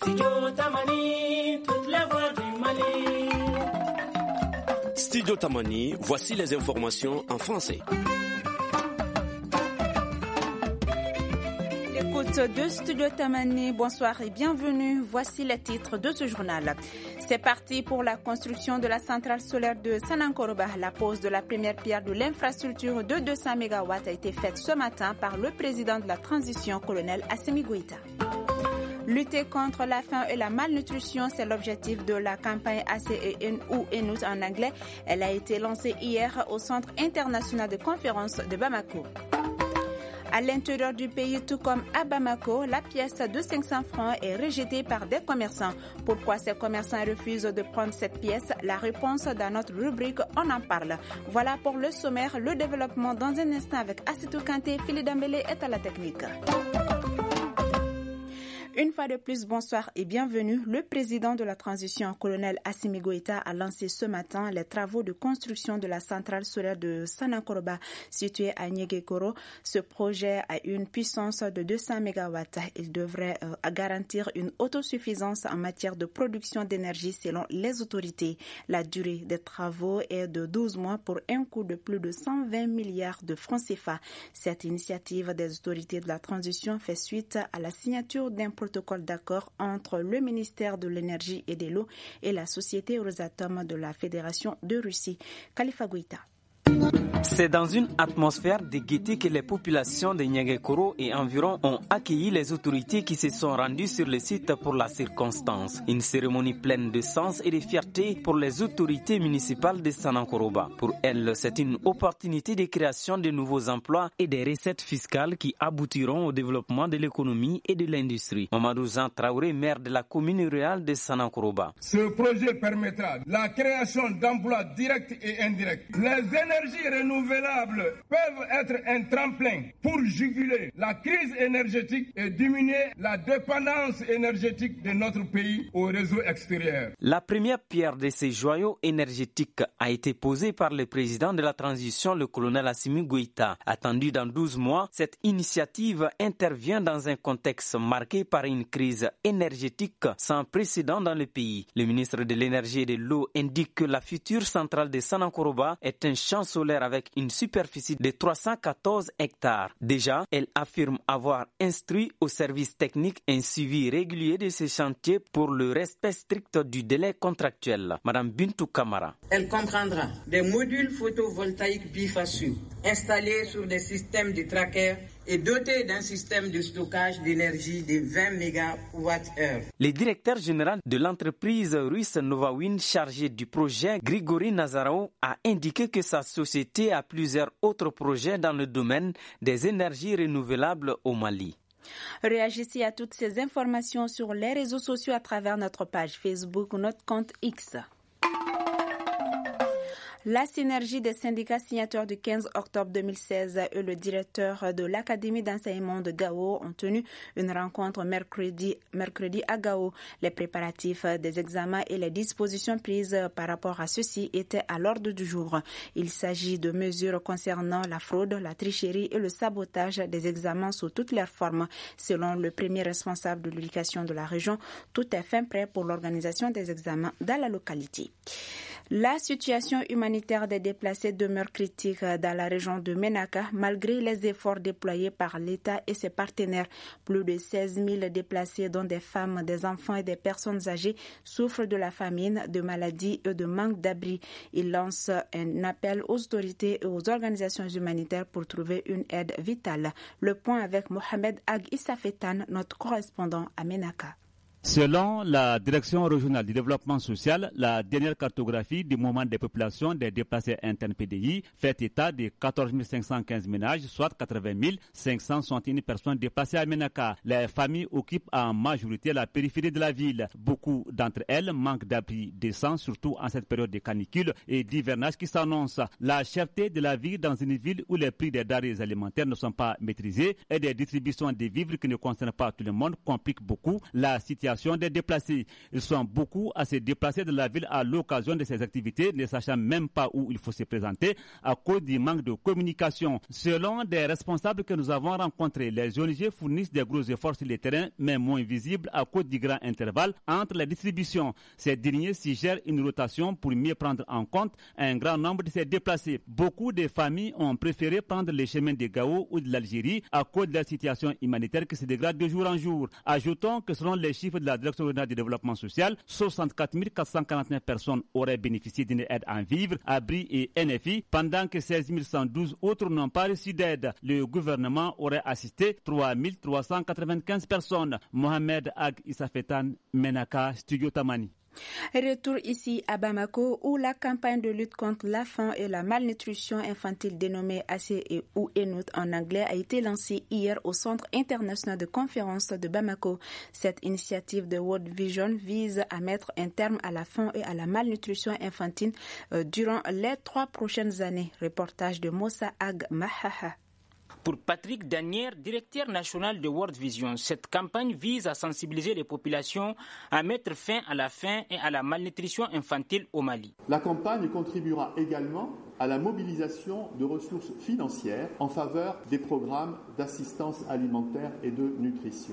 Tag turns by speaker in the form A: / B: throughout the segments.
A: Studio Tamani, toute la voix du Mali.
B: Studio Tamani, voici les informations en français.
C: Écoute de Studio Tamani, bonsoir et bienvenue. Voici les titres de ce journal. C'est parti pour la construction de la centrale solaire de Sanankoroba. La pose de la première pierre de l'infrastructure de 200 MW a été faite ce matin par le président de la transition, colonel Assimi Goïta. Lutter contre la faim et la malnutrition, c'est l'objectif de la campagne ACEN ou ENUT en anglais. Elle a été lancée hier au Centre international de conférences de Bamako. À l'intérieur du pays, tout comme à Bamako, la pièce de 500 francs est rejetée par des commerçants. Pourquoi ces commerçants refusent de prendre cette pièce? La réponse dans notre rubrique On en parle. Voilà pour le sommaire, le développement dans un instant avec Assitou Kanté. Philippe Dambélé est à la technique. Une fois de plus, bonsoir et bienvenue. Le président de la transition, colonel Assimi Goïta, a lancé ce matin les travaux de construction de la centrale solaire de Sanankoroba, située à Niéguékoro. Ce projet a une puissance de 200 MW. Il devrait garantir une autosuffisance en matière de production d'énergie selon les autorités. La durée des travaux est de 12 mois pour un coût de plus de 120 milliards de francs CFA. Cette initiative des autorités de la transition fait suite à la signature d'un protocole d'accord entre le ministère de l'Énergie et de l'Eau et la société Rosatom de la Fédération de Russie. Khalifa Goïta.
D: C'est dans une atmosphère de gaieté que les populations de Niéguékoro et environ ont accueilli les autorités qui se sont rendues sur le site pour la circonstance. Une cérémonie pleine de sens et de fierté pour les autorités municipales de Sanankoroba. Pour elles, c'est une opportunité de création de nouveaux emplois et des recettes fiscales qui aboutiront au développement de l'économie et de l'industrie. Mamadou Jean Traoré, maire de la commune rurale de Sanankoroba.
E: Ce projet permettra la création d'emplois directs et indirects. Les énergies renouvelables peuvent être un tremplin pour juguler la crise énergétique et diminuer la dépendance énergétique de notre pays au réseau extérieur.
D: La première pierre de ces joyaux énergétiques a été posée par le président de la transition, le colonel Assimi Goïta. Attendu dans 12 mois, cette initiative intervient dans un contexte marqué par une crise énergétique sans précédent dans le pays. Le ministre de l'Énergie et de l'Eau indique que la future centrale de Sanankoroba est un champ solaire avec une superficie de 314 hectares. Déjà, elle affirme avoir instruit au service technique un suivi régulier de ces chantiers pour le respect strict du délai contractuel. Madame Bintou Kamara.
F: Elle comprendra des modules photovoltaïques bifaciaux installés sur des systèmes de trackers et doté d'un système de stockage d'énergie de 20 MWh.
D: Le directeur général de l'entreprise russe Novawind chargé du projet, Grigory Nazarov, a indiqué que sa société a plusieurs autres projets dans le domaine des énergies renouvelables au Mali.
C: Réagissez à toutes ces informations sur les réseaux sociaux à travers notre page Facebook ou notre compte X. La synergie des syndicats signataires du 15 octobre 2016 et le directeur de l'Académie d'enseignement de Gao ont tenu une rencontre mercredi à Gao. Les préparatifs des examens et les dispositions prises par rapport à ceux-ci étaient à l'ordre du jour. Il s'agit de mesures concernant la fraude, la tricherie et le sabotage des examens sous toutes leurs formes. Selon le premier responsable de l'éducation de la région, tout est fin prêt pour l'organisation des examens dans la localité. La situation humanitaire des déplacés demeure critique dans la région de Ménaka malgré les efforts déployés par l'État et ses partenaires. Plus de 16 000 déplacés, dont des femmes, des enfants et des personnes âgées, souffrent de la famine, de maladies et de manque d'abri. Il lance un appel aux autorités et aux organisations humanitaires pour trouver une aide vitale. Le point avec Mohamed Ag Issafetan, notre correspondant à Ménaka.
G: Selon la Direction régionale du développement social, la dernière cartographie du mouvement des populations des déplacés internes PDI fait état de 14 515 ménages, soit 80 561 personnes déplacées à Ménaka. Les familles occupent en majorité la périphérie de la ville. Beaucoup d'entre elles manquent d'abris décents, surtout en cette période de canicule et d'hivernage qui s'annonce. La cherté de la vie dans une ville où les prix des denrées alimentaires ne sont pas maîtrisés et des distributions de vivres qui ne concernent pas tout le monde compliquent beaucoup la situation situation des déplacés. Ils sont beaucoup à se déplacer de la ville à l'occasion de ces activités, ne sachant même pas où il faut se présenter à cause du manque de communication. Selon des responsables que nous avons rencontrés, les ONG fournissent des gros efforts sur le terrain, mais moins visibles à cause du grand intervalle entre les distributions. Ces derniers suggèrent une rotation pour mieux prendre en compte un grand nombre de ces déplacés. Beaucoup de familles ont préféré prendre les chemins de Gao ou de l'Algérie à cause de la situation humanitaire qui se dégrade de jour en jour. Ajoutons que selon les chiffres de la Direction régionale du développement social, 64 449 personnes auraient bénéficié d'une aide en vivres, abris et NFI, pendant que 16 112 autres n'ont pas reçu d'aide. Le gouvernement aurait assisté 3 395 personnes. Mohamed Ag Issafetan, Menaka, Studio Tamani.
C: Retour ici à Bamako où la campagne de lutte contre la faim et la malnutrition infantile dénommée AC ou ENOUT en anglais a été lancée hier au Centre international de conférence de Bamako. Cette initiative de World Vision vise à mettre un terme à la faim et à la malnutrition infantile durant les 3 prochaines années. Reportage de Moussa Ag Mahaha.
H: Pour Patrick Danière, directeur national de World Vision, cette campagne vise à sensibiliser les populations à mettre fin à la faim et à la malnutrition infantile au Mali.
I: La campagne contribuera également à la mobilisation de ressources financières en faveur des programmes d'assistance alimentaire et de nutrition.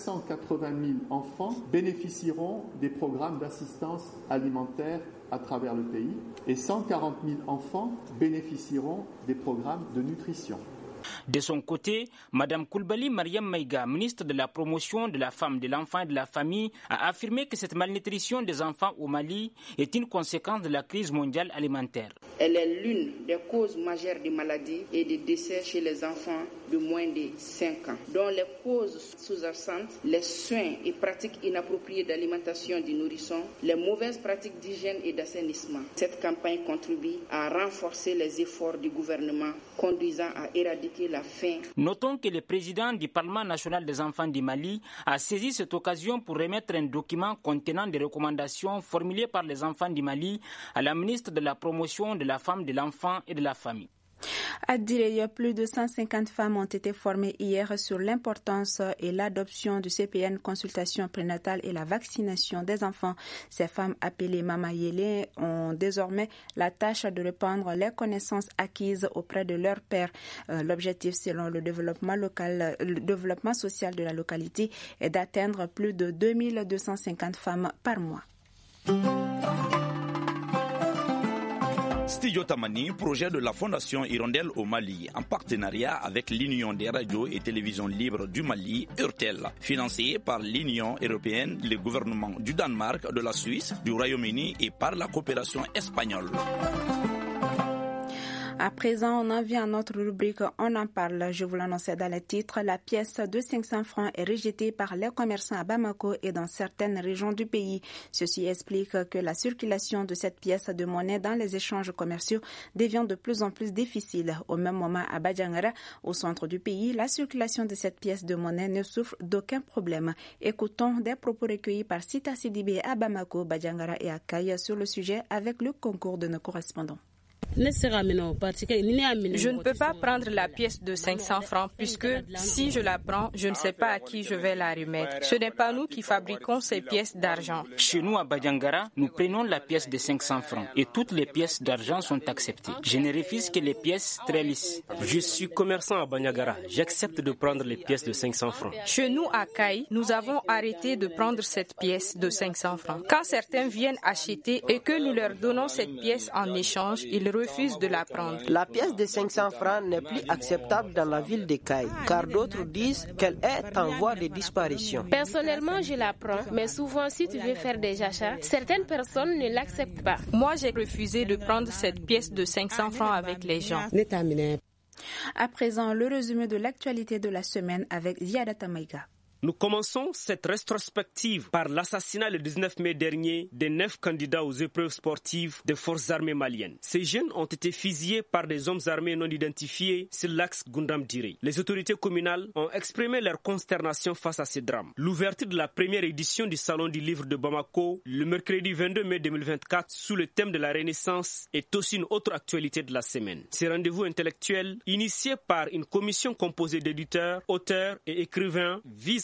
I: 580 000 enfants bénéficieront des programmes d'assistance alimentaire à travers le pays et 140 000 enfants bénéficieront des programmes de nutrition.
H: De son côté, Mme Koulibaly Mariam Maïga, ministre de la promotion de la femme, de l'enfant et de la famille, a affirmé que cette malnutrition des enfants au Mali est une conséquence de la crise mondiale alimentaire.
J: Elle est l'une des causes majeures des maladies et des décès chez les enfants de moins de 5 ans, dont les causes sous-jacentes, les soins et pratiques inappropriées d'alimentation du nourrisson, les mauvaises pratiques d'hygiène et d'assainissement. Cette campagne contribue à renforcer les efforts du gouvernement conduisant à éradiquer la faim.
H: Notons que le président du Parlement national des enfants du Mali a saisi cette occasion pour remettre un document contenant des recommandations formulées par les enfants du Mali à la ministre de la promotion de la femme, de l'enfant et de la famille.
C: À Direye, plus de 150 femmes ont été formées hier sur l'importance et l'adoption du CPN, consultation prénatale et la vaccination des enfants. Ces femmes appelées Mama Yele ont désormais la tâche de répandre les connaissances acquises auprès de leurs pairs. L'objectif, selon le développement social de la localité, est d'atteindre plus de 2250 femmes par mois.
K: Studio Tamani, projet de la Fondation Hirondelle au Mali, en partenariat avec l'Union des radios et télévisions libres du Mali, URTEL, financé par l'Union européenne, le gouvernement du Danemark, de la Suisse, du Royaume-Uni et par la coopération espagnole.
C: À présent, on en vient à notre rubrique On en parle. Je vous l'annonçais dans le titre. La pièce de 500 francs est rejetée par les commerçants à Bamako et dans certaines régions du pays. Ceci explique que la circulation de cette pièce de monnaie dans les échanges commerciaux devient de plus en plus difficile. Au même moment, à Badjangara, au centre du pays, la circulation de cette pièce de monnaie ne souffre d'aucun problème. Écoutons des propos recueillis par Sita Sidibé à Bamako, Badjangara et à Kaya sur le sujet avec le concours de nos correspondants.
L: Je ne peux pas prendre la pièce de 500 francs puisque si je la prends, je ne sais pas à qui je vais la remettre. Ce n'est pas nous qui fabriquons ces pièces d'argent.
H: Chez nous à Badjangara, nous prenons la pièce de 500 francs et toutes les pièces d'argent sont acceptées. Je ne refuse que les pièces très lisses.
B: Je suis commerçant à Badjangara. J'accepte de prendre les pièces de 500 francs.
L: Chez nous à Kaï, nous avons arrêté de prendre cette pièce de 500 francs. Quand certains viennent acheter et que nous leur donnons cette pièce en échange, ils refusent de la prendre.
M: La pièce de 500 francs n'est plus acceptable dans la ville de Kaï, car d'autres disent qu'elle est en voie de disparition.
N: Personnellement, je la prends, mais souvent, si tu veux faire des achats, certaines personnes ne l'acceptent pas.
L: Moi, j'ai refusé de prendre cette pièce de 500 francs avec les gens.
C: À présent, le résumé de l'actualité de la semaine avec Ziada Tamaïga.
B: Nous commençons cette rétrospective par l'assassinat le 19 mai dernier des 9 candidats aux épreuves sportives des forces armées maliennes. Ces jeunes ont été fusillés par des hommes armés non identifiés sur l'axe Goundam-Diré. Les autorités communales ont exprimé leur consternation face à ces drames. L'ouverture de la première édition du Salon du Livre de Bamako, le mercredi 22 mai 2024, sous le thème de la Renaissance, est aussi une autre actualité de la semaine. Ces rendez-vous intellectuels, initiés par une commission composée d'éditeurs, auteurs et écrivains, visent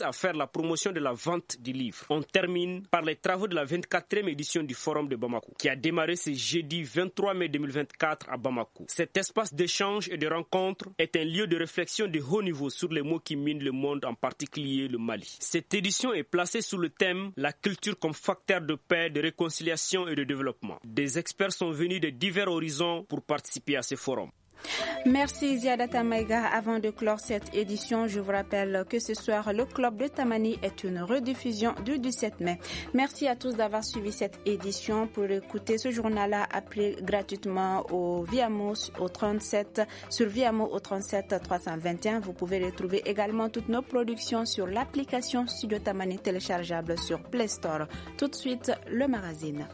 B: à faire la promotion de la vente du livre. On termine par les travaux de la 24e édition du Forum de Bamako, qui a démarré ce jeudi 23 mai 2024 à Bamako. Cet espace d'échange et de rencontre est un lieu de réflexion de haut niveau sur les maux qui minent le monde, en particulier le Mali. Cette édition est placée sous le thème « La culture comme facteur de paix, de réconciliation et de développement ». Des experts sont venus de divers horizons pour participer à ce forum.
C: Merci Ziada Tamaïga. Avant de clore cette édition, je vous rappelle que ce soir, le club de Tamani est une rediffusion du 17 mai. Merci à tous d'avoir suivi cette édition. Pour écouter ce journal-là, appelez gratuitement au Viamo au 37 sur Viamo au 37 321. Vous pouvez retrouver également toutes nos productions sur l'application Studio Tamani téléchargeable sur Play Store. Tout de suite, le magazine.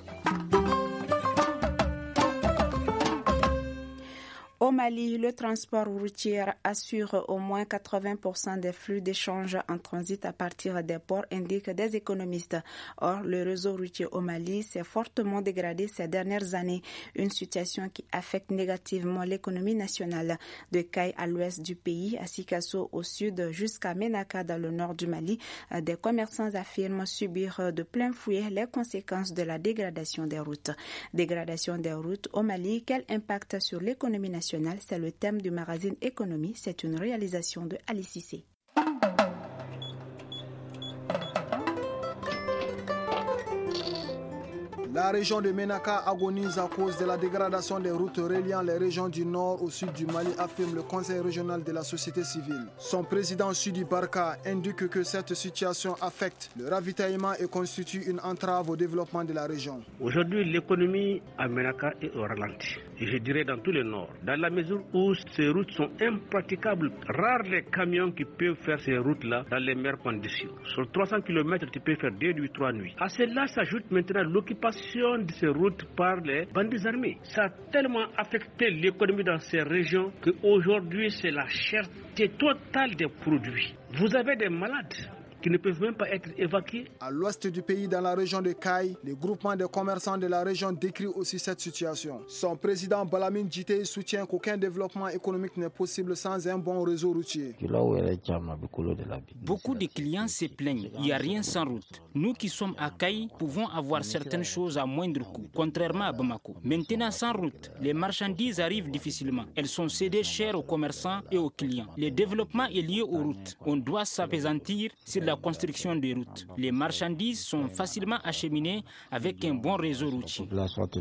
C: Au Mali, le transport routier assure au moins 80% des flux d'échange en transit à partir des ports, indiquent des économistes. Or, le réseau routier au Mali s'est fortement dégradé ces dernières années, une situation qui affecte négativement l'économie nationale. De Kay à l'ouest du pays, à Sikasso au sud jusqu'à Menaka dans le nord du Mali, des commerçants affirment subir de plein fouet les conséquences de la dégradation des routes. Dégradation des routes au Mali, quel impact sur l'économie nationale? C'est le thème du magazine Économie. C'est une réalisation de Ali Cissé.
O: La région de Menaka agonise à cause de la dégradation des routes reliant les régions du nord au sud du Mali, affirme le Conseil régional de la société civile. Son président Sudi Barka indique que cette situation affecte le ravitaillement et constitue une entrave au développement de la région.
P: Aujourd'hui, l'économie à Menaka est au ralenti. Et je dirais dans tout le nord, dans la mesure où ces routes sont impraticables. Rares les camions qui peuvent faire ces routes-là dans les meilleures conditions. Sur 300 km, tu peux faire 2 nuits, 3 nuits. À cela s'ajoute maintenant l'occupation de ces routes par les bandits armés. Ça a tellement affecté l'économie dans ces régions qu'aujourd'hui c'est la cherté totale des produits. Vous avez des malades qui ne peuvent même pas être évacués.
O: À l'ouest du pays, dans la région de Kay, le groupement de commerçants de la région décrit aussi cette situation. Son président Balamine Djité soutient qu'aucun développement économique n'est possible sans un bon réseau routier.
H: Beaucoup de clients se plaignent, il n'y a rien sans route. Nous qui sommes à Kay pouvons avoir certaines choses à moindre coût, contrairement à Bamako. Maintenant, sans route, les marchandises arrivent difficilement. Elles sont cédées chères aux commerçants et aux clients. Le développement est lié aux routes. On doit s'appesantir sur la construction des routes. Les marchandises sont facilement acheminées avec un bon réseau routier.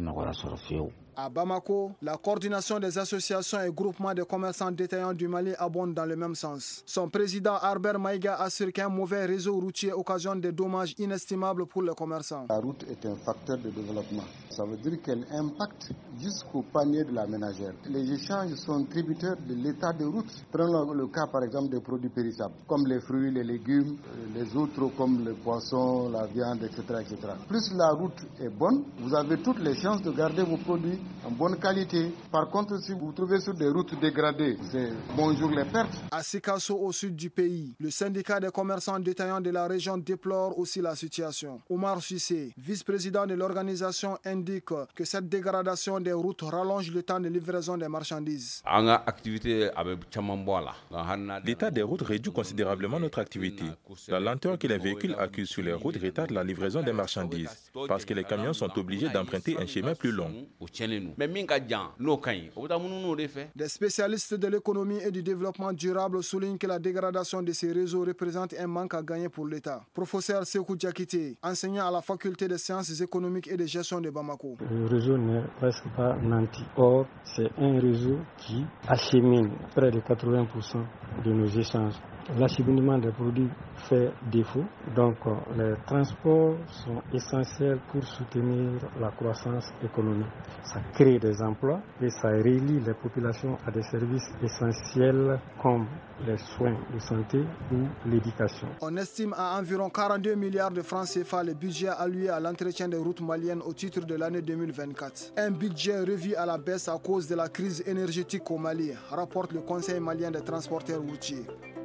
O: À Bamako, la coordination des associations et groupements de commerçants détaillants du Mali abonde dans le même sens. Son président Albert Maïga assure qu'un mauvais réseau routier occasionne des dommages inestimables pour les commerçants.
Q: La route est un facteur de développement. Ça veut dire qu'elle impacte jusqu'au panier de la ménagère. Les échanges sont tributaires de l'état de route. Prenons le cas par exemple des produits périssables, comme les fruits, les légumes, les autres comme le poisson, la viande, etc., etc. Plus la route est bonne, vous avez toutes les chances de garder vos produits en bonne qualité. Par contre, si vous vous trouvez sur des routes dégradées, c'est bonjour les pertes.
O: À Sikasso, au sud du pays, le syndicat des commerçants détaillants de la région déplore aussi la situation. Omar Sissé, vice-président de l'organisation, indique que cette dégradation des routes rallonge le temps de livraison des marchandises.
R: L'état des routes réduit considérablement notre activité. La lenteur que les véhicules accusent sur les routes retarde la livraison des marchandises parce que les camions sont obligés d'emprunter un chemin plus long.
O: Des spécialistes de l'économie et du développement durable soulignent que la dégradation de ces réseaux représente un manque à gagner pour l'État. Professeur Sekou Diakité, enseignant à la faculté des sciences économiques et de gestion de Bamako.
S: Le réseau n'est presque pas nanti. Or, c'est un réseau qui achemine près de 80% de nos échanges. L'acheminement des produits fait défaut, donc les transports sont essentiels pour soutenir la croissance économique. Ça crée des emplois et ça relie les populations à des services essentiels comme les soins de santé ou l'éducation.
O: On estime à environ 42 milliards de francs CFA le budget alloué à l'entretien des routes maliennes au titre de l'année 2024. Un budget revu à la baisse à cause de la crise énergétique au Mali, rapporte le Conseil malien des transporteurs routiers.